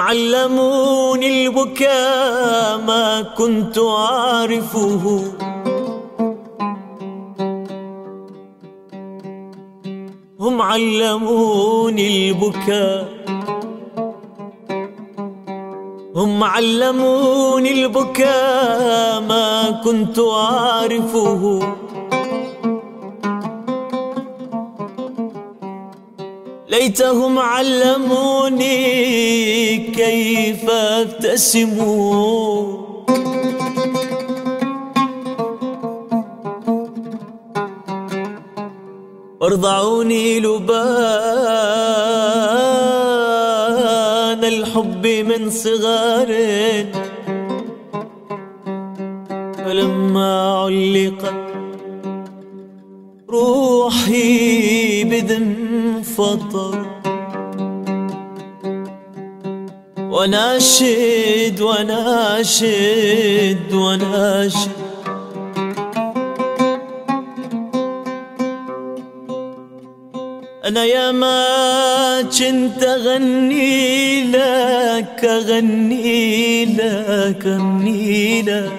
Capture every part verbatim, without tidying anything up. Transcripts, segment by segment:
علموني البكاء ما كنت أعرفه، هم علموني البكاء، هم علموني البكاء ما كنت أعرفه، ليتهم علموني كيف أبتسم، وارضعوني لبان الحب من صغار، فلما علقت روحي بدم فطر، وناشد وناشد وناشد أنا يا ما كنت أغني لك أغني لك أغني لك،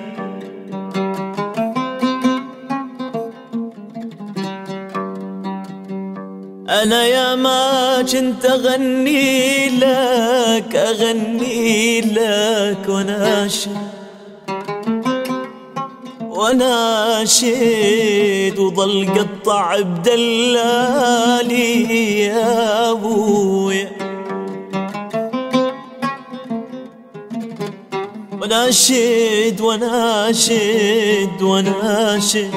أنا يا ما كنت أغني لك أغني لك وناشد وناشد، وظل قطع بدلالي يا أبويا، وناشد وناشد وناشد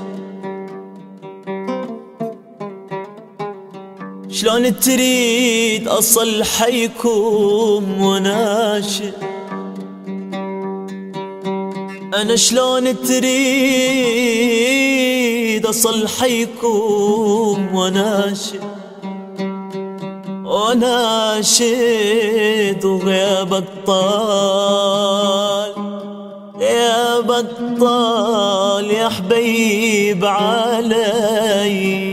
شلون تريد أصل حيكم وناشد، أنا شلون تريد أصل حيكم وناشد وناشد، وغيابك طال غيابك طال يا حبيب علي.